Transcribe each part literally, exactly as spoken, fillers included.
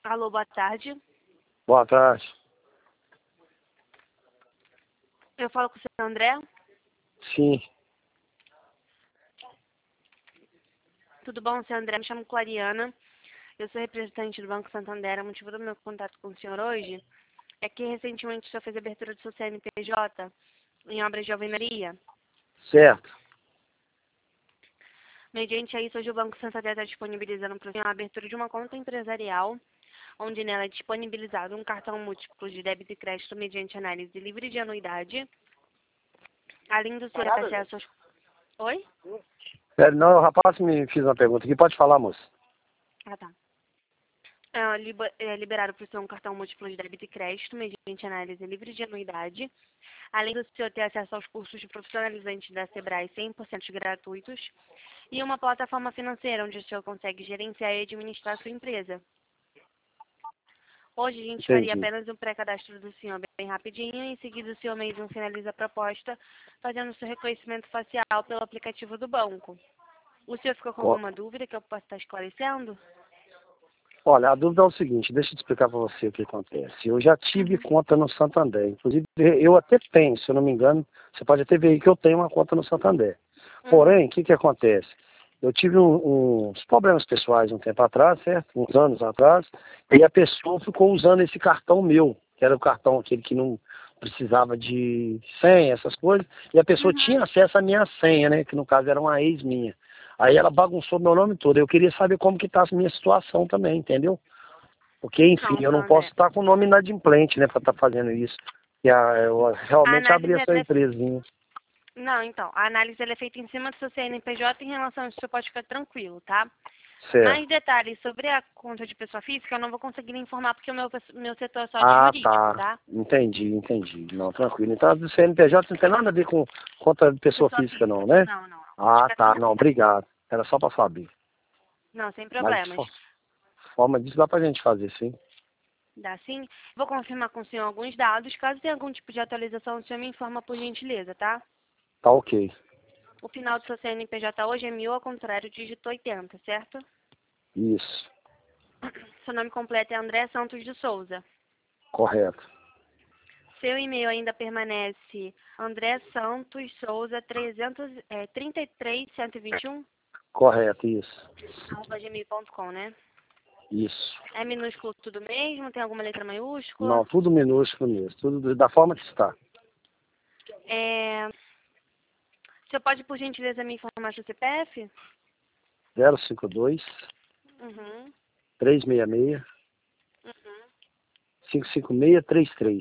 Alô, boa tarde. Boa tarde. Eu falo com o senhor André. Sim. Tudo bom, senhor André? Me chamo Clariana. Eu sou representante do Banco Santander. O motivo do meu contato com o senhor hoje é que recentemente o senhor fez a abertura do seu C N P J em obras de alvenaria. Certo. Mediante a isso, hoje o Banco Santander está disponibilizando para o senhor a abertura de uma conta empresarial, onde nela é disponibilizado um cartão múltiplo de débito e crédito mediante análise livre de anuidade, além do senhor ter acesso aos... Oi? É, não, o rapaz me fez uma pergunta aqui. Pode falar, moço. Ah, tá. É, liber- é, liberado para o senhor um cartão múltiplo de débito e crédito mediante análise livre de anuidade, além do senhor ter acesso aos cursos de profissionalizante da Sebrae cem por cento gratuitos, e uma plataforma financeira onde o senhor consegue gerenciar e administrar a sua empresa. Hoje a gente faria Entendi. apenas um pré-cadastro do senhor bem rapidinho, e em seguida o senhor mesmo finaliza a proposta, fazendo o seu reconhecimento facial pelo aplicativo do banco. O senhor ficou com Ó, alguma dúvida que eu possa estar esclarecendo? Olha, a dúvida é o seguinte, deixa eu te explicar para você o que acontece. Eu já tive Uhum. conta no Santander. Inclusive, eu até tenho, se eu não me engano, você pode até ver aí que eu tenho uma conta no Santander. Uhum. Porém, o que que acontece? Eu tive um- uns problemas pessoais um tempo atrás, certo? Uns anos atrás, e a pessoa ficou usando esse cartão meu, que era o cartão aquele que não precisava de senha, essas coisas, e a pessoa Uhum. tinha acesso à minha senha, né? Que no caso era uma ex minha. Aí ela bagunçou meu nome todo. Eu queria saber como que tá a minha situação também, entendeu? Porque, enfim, Não, eu senhor não posso André. estar com o nome inadimplente, né, para estar fazendo isso. E a, eu A realmente abri análise essa ela é... empresinha. Não, então, a análise ela é feita em cima do seu C N P J. Em relação a isso, você pode ficar tranquilo, tá? Certo. Mais detalhes sobre a conta de pessoa física, eu não vou conseguir lhe informar, porque o meu, meu setor é só de Ah, jurídico, tá. tá? Entendi, entendi. Não, tranquilo. Então, a do C N P J não tem nada a ver com conta de pessoa Pessoa física, física. não, né? Não, não, não. Pode Ah, ficar tá. Não, tranquilo. obrigado. Era só para saber. Não, sem Mas, de problemas. fo- forma disso, dá pra gente fazer, sim. Dá sim? Vou confirmar com o senhor alguns dados. Caso tenha algum tipo de atualização, o senhor me informa por gentileza, tá? Tá ok. O final do seu C N P J hoje é mil, ao contrário, dígito oitenta, certo? Isso. Seu nome completo é André Santos de Souza. Correto. Seu e-mail ainda permanece André Santos Souza trezentos, é, trinta e três cento e vinte e um, Correto, isso. arroba gmail ponto com, né? Isso. É minúsculo tudo mesmo? Tem alguma letra maiúscula? Não, tudo minúsculo mesmo. Tudo da forma que está. É... Você pode, por gentileza, me informar seu C P F? zero cinco dois, Uhum, três seis seis, uhum. cinco cinco seis três três.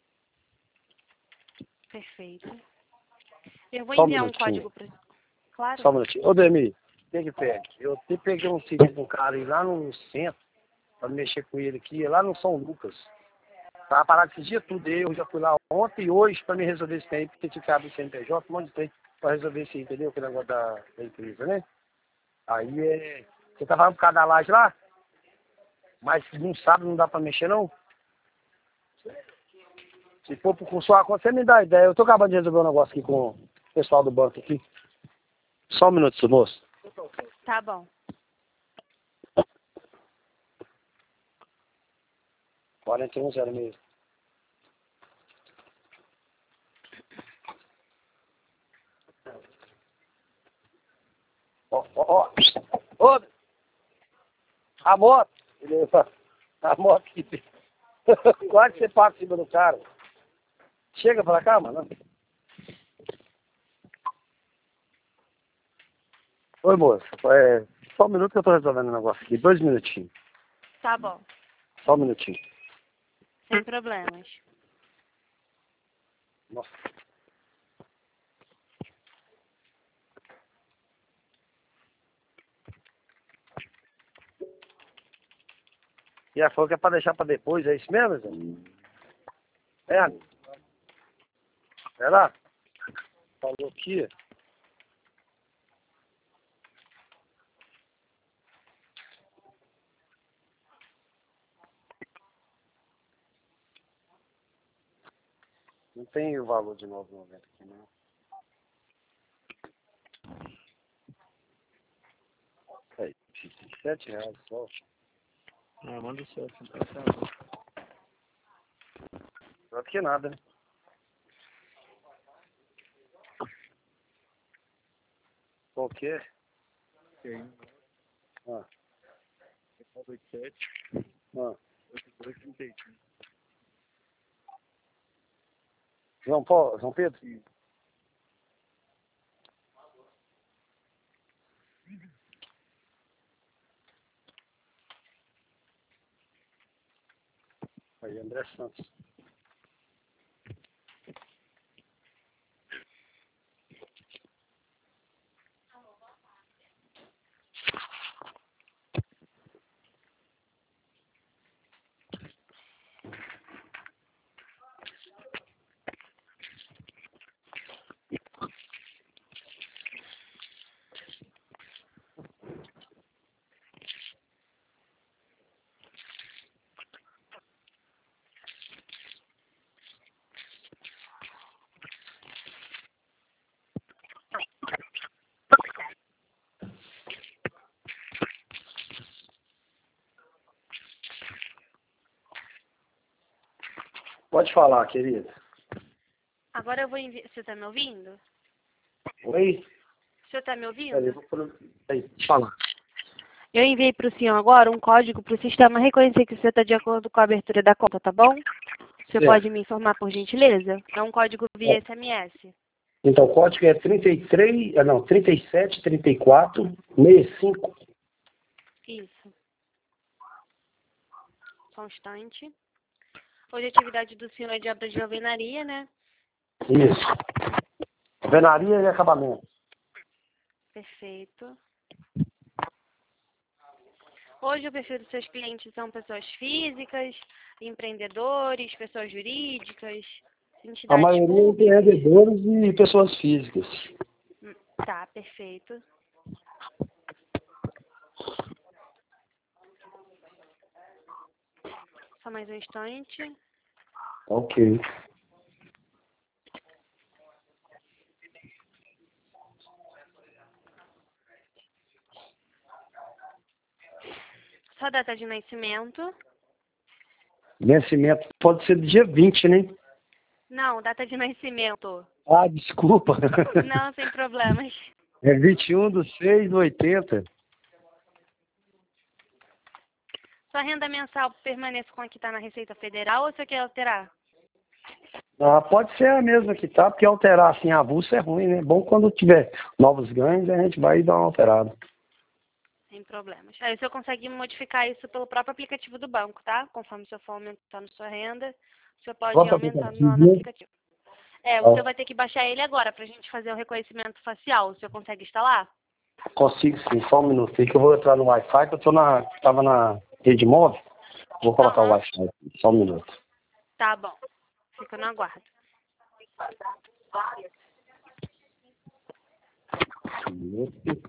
Perfeito. Eu vou Só um enviar um minutinho. código para... Claro. Só um minutinho. Ô, Demi, vem aqui perto. Eu até peguei um serviço com um cara aí lá no centro, pra mexer com ele aqui, lá no São Lucas. Tava parado esse dia tudo. Eu já fui lá ontem e hoje pra me resolver esse tempo, porque tinha que abrir o C N P J, um monte de tempo pra resolver isso aí, entendeu? Aquele negócio da, da empresa, né? Aí é. Você tá falando por causa da laje lá? Mas não sabe, não dá pra mexer, não? Se for por sua conta, você me dá ideia. Eu tô acabando de resolver um negócio aqui com o pessoal do banco aqui. Só um minuto, seu moço. Tá bom. quarenta e um zero seis. Ó, ó, ó. Ô, a moto. Beleza. A moto aqui. Quase você passa em cima do cara. Chega pra cá, mano. Oi, moço. É, só um minuto que eu tô resolvendo o negócio aqui. Dois minutinhos. Tá bom. Só um minutinho. Sem problemas. Nossa. E ela falou que é pra deixar pra depois, é isso mesmo, Zé? É, é lá? Falou aqui. Não tem o valor de nove e noventa aqui, não. Aí, sete reais só. Ah, manda o selfie, então, tá. Melhor do que nada, né? Qual que é? Tem. Ah, nove oito sete, ah. oito dois trinta e cinco. João Paulo, João Pedro? Sim. Aí, André Santos. Pode falar, querida. Agora eu vou enviar. Você está me ouvindo? Oi? O senhor está me ouvindo? Peraí, vou por... Aí, pode falar. Eu enviei para o senhor agora um código para o sistema reconhecer que você está de acordo com a abertura da conta, tá bom? Você Certo. pode me informar, por gentileza? É um código via S M S. Então, o código é trinta e três, ah, não, trinta e sete, trinta e quatro, sessenta e cinco. Isso. Só um instante. Hoje a atividade do senhor é de obra de alvenaria, né? Isso. Alvenaria e acabamento. Perfeito. Hoje o perfil dos seus clientes são pessoas físicas, empreendedores, pessoas jurídicas, A entidades maioria é públicas. empreendedores e pessoas físicas. Hum, Tá, perfeito. Só mais um instante. Ok. Sua data de nascimento. Vencimento pode ser do dia vinte, né? Não, data de nascimento. Ah, desculpa. Não, sem problemas. É vinte e um de seis de oitenta. Sua renda mensal permanece com a que está na Receita Federal ou você quer alterar? Ah, pode ser a mesma que tá, porque alterar assim avulso é ruim, né? Bom quando tiver novos ganhos, a gente vai dar uma alterada. Sem problemas. Aí o senhor consegue modificar isso pelo próprio aplicativo do banco, tá? Conforme o senhor for aumentando sua renda, o senhor pode ir Próprio aumentando lá aplicativo, no né? aplicativo. É, o Ah, senhor vai ter que baixar ele agora pra gente fazer o reconhecimento facial. O senhor consegue instalar? consigo sim, só um minuto aí que eu vou entrar no Wi-Fi, que eu tô na, tava na rede móvel. Vou colocar o Aham. Wi-Fi aqui, só um minuto. Tá bom. Fica no aguardo. Um minuto.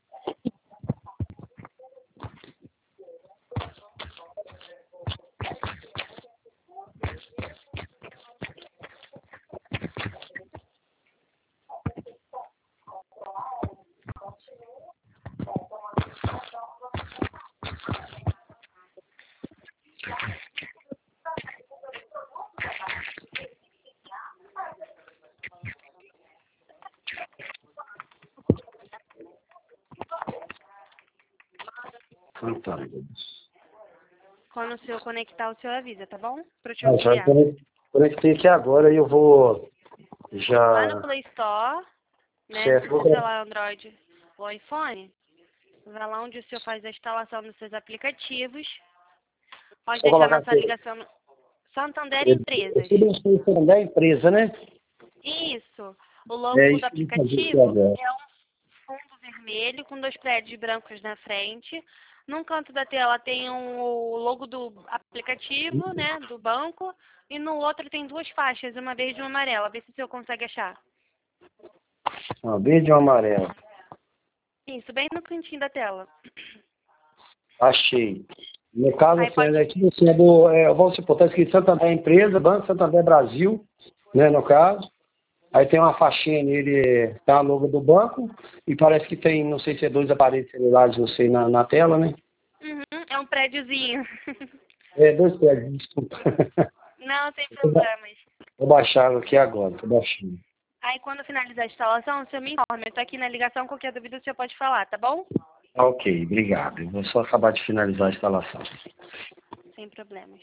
Fantástico. Quando o senhor conectar, o senhor avisa, tá bom? Pra eu te Ah, já auxiliar. conectei aqui agora e eu vou Lá no já... Play Store, né? Certo, Se vou você colocar. lá Android ou iPhone, vai lá onde o senhor faz a instalação dos seus aplicativos. Pode Vou deixar colocar nossa aqui. ligação no Santander Eu Empresas. sei bastante da empresa, né? Isso. O É logo do isso que eu vou fazer aqui aplicativo agora. é um fundo vermelho com dois prédios brancos na frente. Num canto da tela tem um, o logo do aplicativo, né, do banco, e no outro tem duas faixas, uma verde e uma amarela. Vê se o senhor consegue achar. Ah, verde e um amarelo. Isso, bem no cantinho da tela. Achei. No caso, Aí assim, é pode... aqui assim, é do, é, vamos supor, está escrito Santander Empresa, Banco Santander Brasil, né, no caso. Aí tem uma faixinha nele, tá a logo do banco, e parece que tem, não sei se é dois aparelhos celulares, não sei, na, na tela, né? Uhum, é um prédiozinho. É, dois prédios, desculpa. Não, sem problemas. Vou baixar aqui agora, tô baixando. Aí quando finalizar a instalação, o senhor me informa. Eu tô aqui na ligação, qualquer dúvida o senhor pode falar, tá bom? Ok, obrigado. Eu vou só acabar de finalizar a instalação. Sem problemas.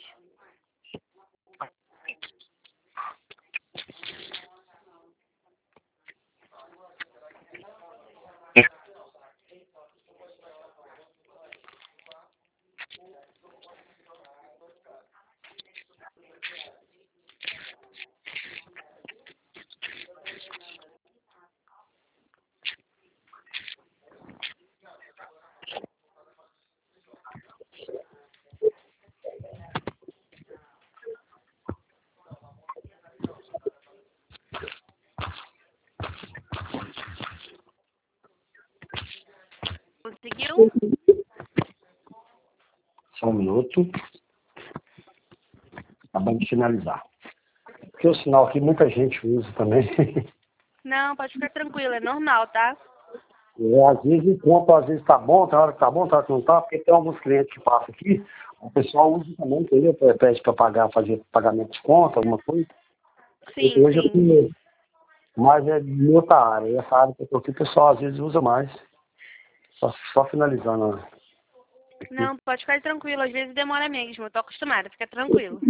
Conseguiu? Só um minuto. Acabamos de finalizar. Porque o sinal aqui muita gente usa também. Não, pode ficar tranquilo, é normal, tá? É, às vezes o ponto, às vezes tá bom, tem hora que tá bom, tem hora que não tá, porque tem alguns clientes que passam aqui, o pessoal usa também, entendeu? Pede para pagar, fazer pagamento de conta, alguma coisa. Sim, Hoje eu sim. tenho, mas é de outra área. E essa área que eu tô aqui, o pessoal às vezes usa mais. Só, só finalizando. Né? Não, pode ficar tranquilo, às vezes demora mesmo, eu tô acostumada, fica tranquilo.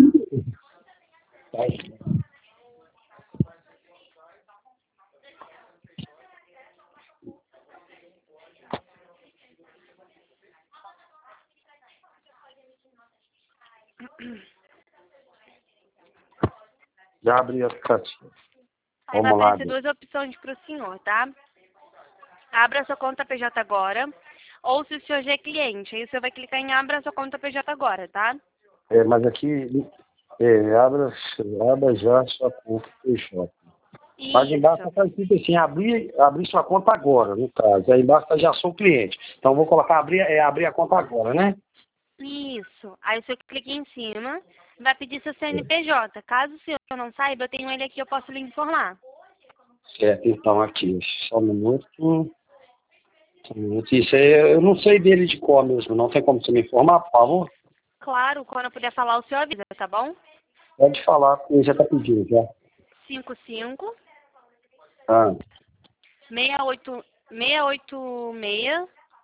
Já abri a aplicativo. Aí vai Vamos lá. aparecer duas opções para o senhor, tá? Abra sua conta P J agora, ou se o senhor já é cliente, aí o senhor vai clicar em abra sua conta P J agora, tá? É, mas aqui, é, abra, abra já sua conta P J. Mas embaixo Isso, está escrito assim, abrir, abrir sua conta agora, no caso. Aí embaixo tá, já sou cliente. Então vou colocar abrir, é, abrir a conta agora, né? isso. Aí o senhor clica em cima, vai pedir seu C N P J. Caso o senhor não saiba, eu tenho ele aqui, eu posso lhe informar. Certo, então aqui, só um minuto. Só um minuto. Isso aí eu não sei dele de cor mesmo, não tem como você me informar, por favor? Claro, quando eu puder falar, o senhor avisa, tá bom? Pode falar, ele já está pedindo, já. cinco cinco, Ah, seis oito, seis oito seis,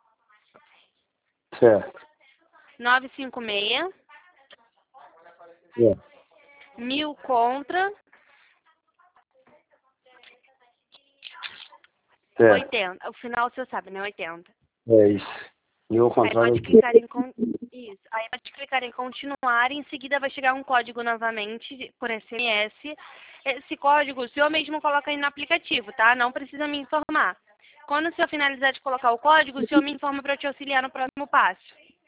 certo. nove cinco seis, É, mil contra, certo. oitenta. O final o senhor sabe, né? oitenta. É isso. E o Aí controle pode aqui. clicar em con... isso. Aí pode clicar em continuar e em seguida vai chegar um código novamente por S M S. Esse código o senhor mesmo coloca aí no aplicativo, tá? Não precisa me informar. Quando o senhor finalizar de colocar o código, o senhor me informa para eu te auxiliar no próximo passo.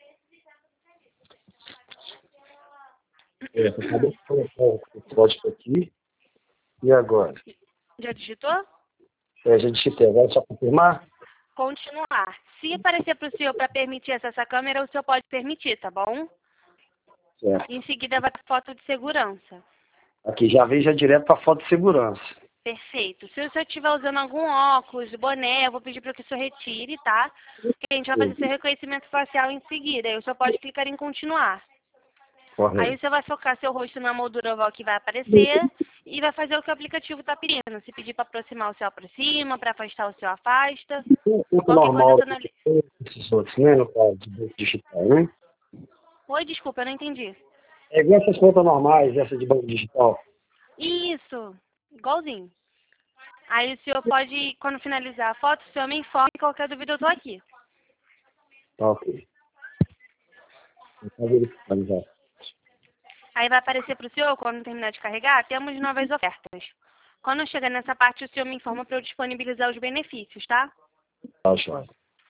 É, acabei de colocar o código aqui. E agora? Já digitou? É, a gente tem agora só confirmar? Continuar. Se aparecer para o senhor para permitir acesso à câmera, o senhor pode permitir, tá bom? Certo. Em seguida vai ter foto de segurança. Aqui já veio já direto para foto de segurança. Perfeito. Se o senhor estiver usando algum óculos, boné, eu vou pedir para que o senhor retire, tá? Porque a gente vai fazer seu reconhecimento facial em seguida. Aí o senhor pode clicar em continuar. Aí Correto. você vai focar seu rosto na moldura oval que vai aparecer e vai fazer o que o aplicativo está pedindo. Se pedir para aproximar, o senhor aproxima, para afastar, o senhor afasta. O ponto Qualquer coisa, normal eu tô na... li- desses outros, né? No caso de banco digital, né? Oi, desculpa, eu não entendi. É igual essas contas normais, essa de banco digital. Isso, igualzinho. Aí o senhor pode, quando finalizar a foto, o senhor me informa e qualquer dúvida eu tô aqui. Tá ok. Tá verificando já. Aí vai aparecer para o senhor, quando terminar de carregar, temos novas ofertas. Quando chegar nessa parte, o senhor me informa para eu disponibilizar os benefícios, tá? Tá, joia.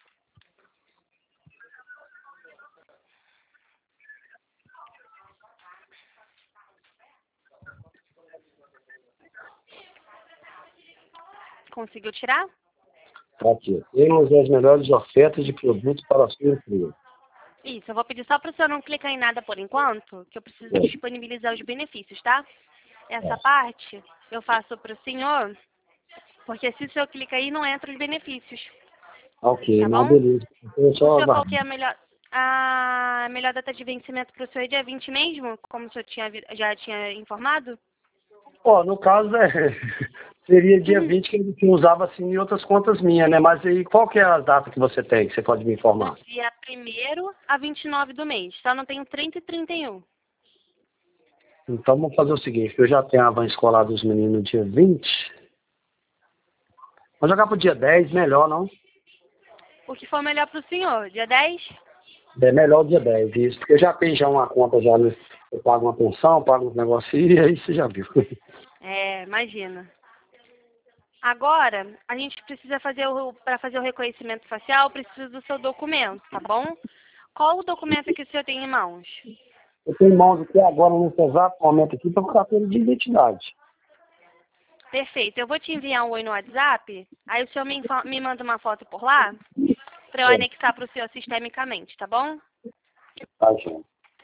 Conseguiu tirar? Tá aqui. Temos as melhores ofertas de produtos para a sua empresa. Isso, eu vou pedir só para o senhor não clicar em nada por enquanto, que eu preciso É. disponibilizar os benefícios, tá? Essa parte eu faço para o senhor, porque se o senhor clica aí, não entra os benefícios, Ok, tá não, bom? beleza. Então é O só senhor falou aguardar. que é a melhor, A melhor data de vencimento para o senhor é dia vinte mesmo? Como o senhor tinha, avi- já tinha informado? Ó, no caso, é, seria dia Hum, vinte que ele usava assim em outras contas minhas, né? Mas aí qual que é a data que você tem, que você pode me do informar? dia primeiro a vinte e nove do mês. Só não tenho trinta e trinta e um. Então vamos fazer o seguinte, eu já tenho a van escolar dos meninos dia vinte. Vamos jogar pro dia dez, melhor, não? O que for melhor para o senhor? Dia dez? É melhor o dia dez, isso. Porque eu já tenho já uma conta, já, né? Eu pago uma pensão, pago uns negócios e aí você já viu. É, imagina. Agora, a gente precisa fazer o, para fazer o reconhecimento facial, precisa do seu documento, tá bom? Qual o documento que o senhor tem em mãos? Eu tenho em mãos aqui agora, nesse exato momento aqui, para o carteira de identidade. Perfeito. Eu vou te enviar um oi no WhatsApp, aí o senhor me, info- me manda uma foto por lá, para eu É, anexar para o senhor sistemicamente, tá bom? tá, gente.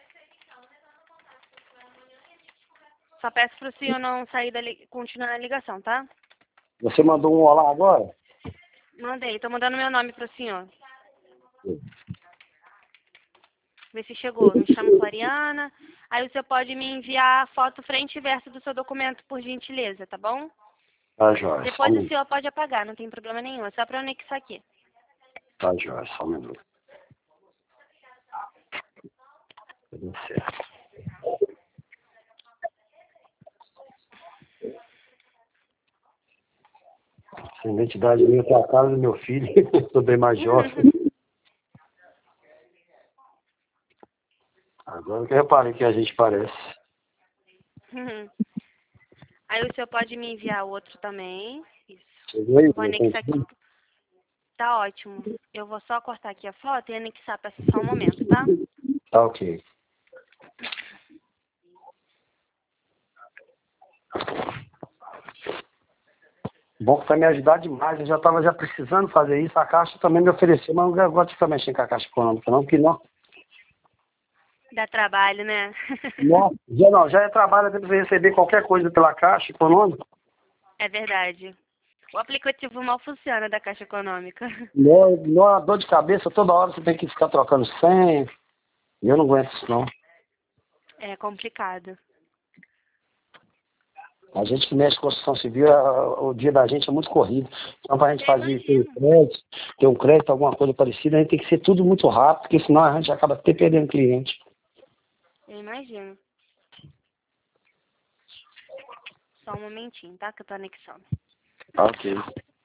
Só peço para o senhor não sair da li- continuar na ligação, tá? Você mandou um olá agora? Mandei, tô mandando meu nome para o senhor. Vê se chegou. Me chamo Floriana. Aí o senhor pode me enviar a foto frente e verso do seu documento, por gentileza, tá bom? Tá, jóia, só um Depois o minuto. senhor pode apagar, não tem problema nenhum. É só para anexar aqui. Tá, jóia, só um minuto. Tudo certo. Essa identidade minha tá a cara do meu filho, eu sou bem mais jovem. Agora que eu reparei que a gente parece. Aí o senhor pode me enviar o outro também. Isso. Chegou aí? Vou Não anexar aqui. conseguiu? Tá ótimo. Eu vou só cortar aqui a foto e anexar. Peço só um momento, tá? Tá ok. Bom que vai me ajudar demais. Eu já estava já precisando fazer isso. A Caixa também me ofereceu, mas eu não gosto de ficar mexendo com a Caixa Econômica, não, porque não. Dá trabalho, né? Nossa, já não, já é trabalho até você receber qualquer coisa pela Caixa Econômica. É verdade. O aplicativo mal funciona da Caixa Econômica. Não, não, dor de cabeça, toda hora você tem que ficar trocando senha. Eu não aguento isso, não. É complicado. A gente que mexe com construção civil, a- o dia da gente é muito corrido. Então, para a gente Eu fazer ter um imagino. crédito, ter um crédito, alguma coisa parecida, a gente tem que ser tudo muito rápido, porque senão a gente acaba até perdendo cliente. Eu imagino. Só um momentinho, tá? Que eu tô anexando. Ah, ok.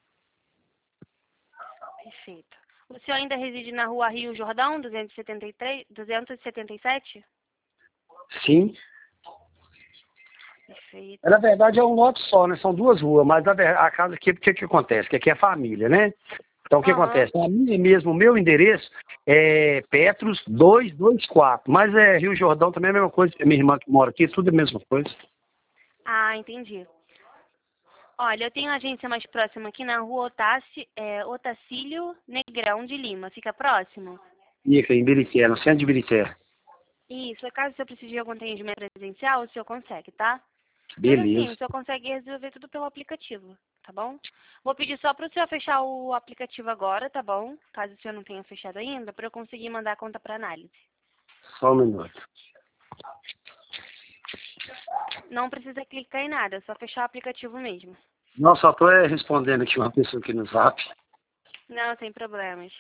Perfeito. O senhor ainda reside na rua Rio Jordão, duzentos e setenta e três, duzentos e setenta e sete? Sim. Perfeito. Na verdade é um lote só, né? São duas ruas, mas a, ver- a casa aqui, o que que acontece? Que aqui é família, né? Então o que Aham. acontece? A minha mesmo, o meu endereço é Petros duzentos e vinte e quatro, mas é Rio Jordão também é a mesma coisa. Minha irmã que mora aqui, tudo é a mesma coisa. Ah, entendi. Olha, eu tenho a agência mais próxima aqui na rua Otáci, é, Otacílio Negrão de Lima. Fica próximo? Fica em Birité, no centro de Birité. Isso. Caso o senhor precise de algum atendimento presencial, o senhor consegue, tá? Tudo assim, Beleza. o senhor consegue resolver tudo pelo aplicativo, tá bom? Vou pedir só para o senhor fechar o aplicativo agora, tá bom? Caso o senhor não tenha fechado ainda, para eu conseguir mandar a conta para análise. Só um minuto. Não precisa clicar em nada, é só fechar o aplicativo mesmo. Não, só estou respondendo aqui uma pessoa aqui no Zap. Não, sem problemas.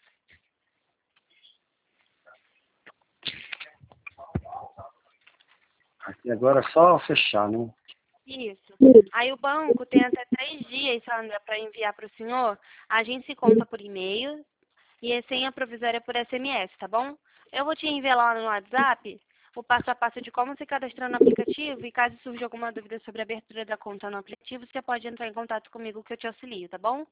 Aqui agora é só fechar, né? Isso. Aí o banco tem até três dias, Sandra, para enviar para o senhor. A gente se conta por e-mail e a senha provisória por S M S, tá bom? Eu vou te enviar lá no WhatsApp o passo a passo de como se cadastrar no aplicativo e caso surja alguma dúvida sobre a abertura da conta no aplicativo, você pode entrar em contato comigo que eu te auxilio, tá bom?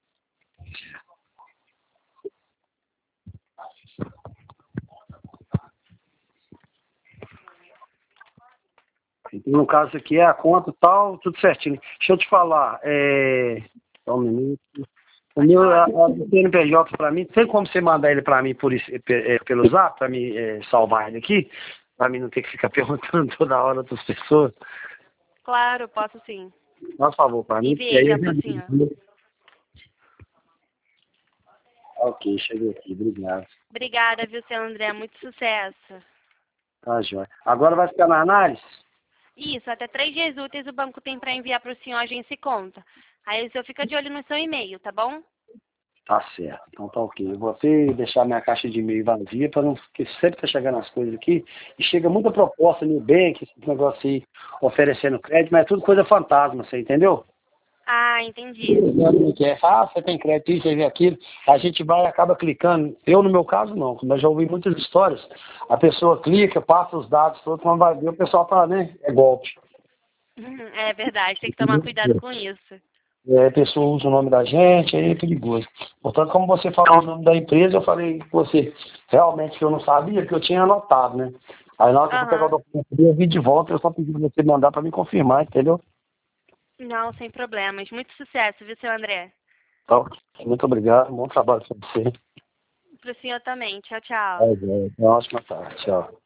Então, no caso aqui é a conta e tal, tudo certinho. Deixa eu te falar, é... Só um minuto. O Pode meu falar. a, a C N P J para mim, tem como você mandar ele para mim por, isso- pe- é, pelo Zap, para mim é, salvar ele aqui? Para mim não ter que ficar perguntando toda hora das pessoas. Claro, posso sim. Faz favor para mim, porque Enviei aí já eu para o senhor. já... Ok, chegou aqui, obrigado. Obrigada, viu, seu André? Muito sucesso. Tá, joia. Agora vai ficar na análise? Isso, até três dias úteis o banco tem para enviar para o senhor a agência e conta. Aí o senhor fica de olho no seu e-mail, tá bom? Tá certo, então tá ok. Eu vou até deixar minha caixa de e-mail vazia, para não, porque sempre tá chegando as coisas aqui, e chega muita proposta no Nubank, esse negócio aí, oferecendo crédito, mas é tudo coisa fantasma, você entendeu? Ah, entendi. Que é, ah, você tem crédito, isso, você vê aquilo, a gente vai e acaba clicando. Eu, no meu caso, não, mas já ouvi muitas histórias. A pessoa clica, passa os dados todos, quando vai ver, o pessoal fala, né, é golpe. É verdade, tem que tomar cuidado com isso. É, a pessoa usa o nome da gente, aí é perigoso. Portanto, como você falou o nome da empresa, eu falei com você, realmente que eu não sabia, porque eu tinha anotado, né? Aí na hora que eu fui pegar o Aham. documento, eu vi de volta, eu só pedi pra você mandar para me confirmar, entendeu? Não, sem problemas. Muito sucesso, viu, seu André? Então, muito obrigado, bom trabalho para você. Pro senhor também. Tchau, tchau. É, é, ótima tarde, tchau.